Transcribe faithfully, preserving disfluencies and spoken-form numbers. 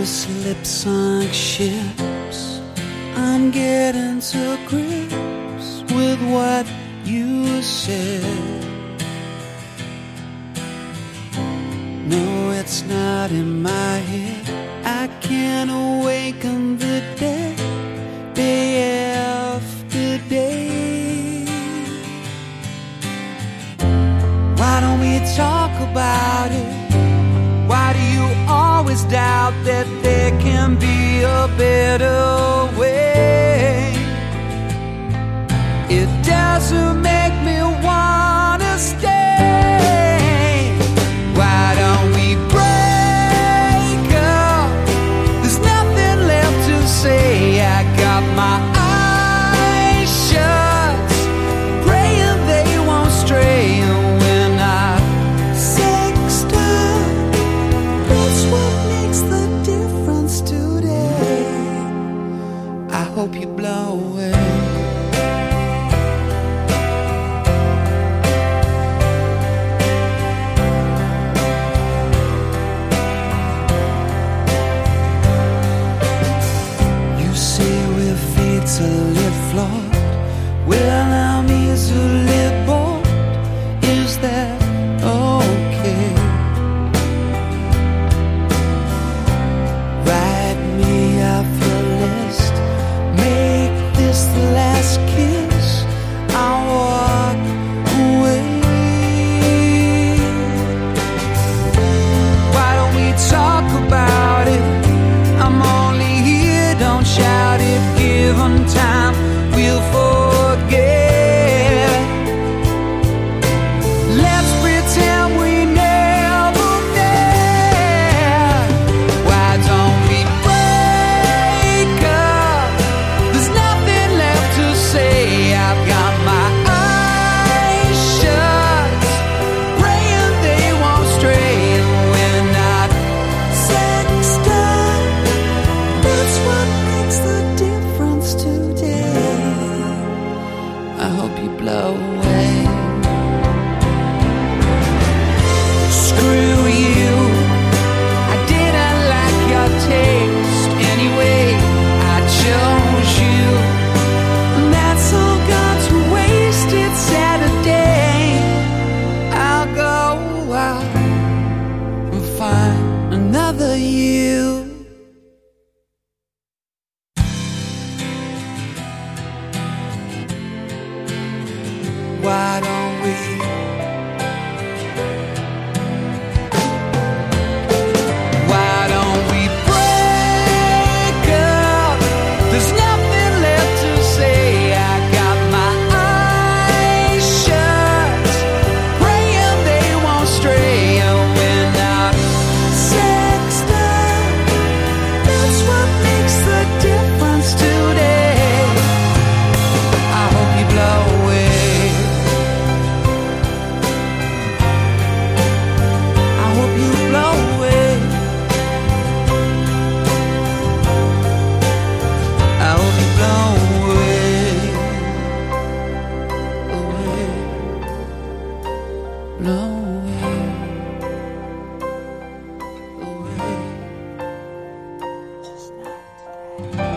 slip-sunk ships, I'm getting to grips with what you said. No, it's not in my head. I can't awaken the dead day after day. Why don't we talk about it? Why do you always doubt that there can be a better way? It doesn't make me wanna stay. Why don't we break up? There's nothing left to say. I got my eyes shut, praying they won't stray. And when I sext up, that's what makes the difference today. I hope you blow away. Easily flawed, well, I'm easily bored. Is that okay? Write me off your list, make this the last kiss, I'll walk away. Why don't we talk about it? I'm only here, don't shout it. Given time, we'll forget. Let's pretend we never met. Why don't we break up? There's nothing left to say. I've got my eyes shut, praying they won't stray. And when I sext up, that's what makes the difference today. I hope you blow away. Screw you, I didn't like your taste anyway. I chose you, and that's all gone to waste. It's Saturday. I'll go out and find another you. Why don't we? Why don't we break up? There's nothing left to say. I got my eyes shut, praying they won't stray. And when I sext up, that's what makes the difference today. I hope you blow away. No way, away. Just not today.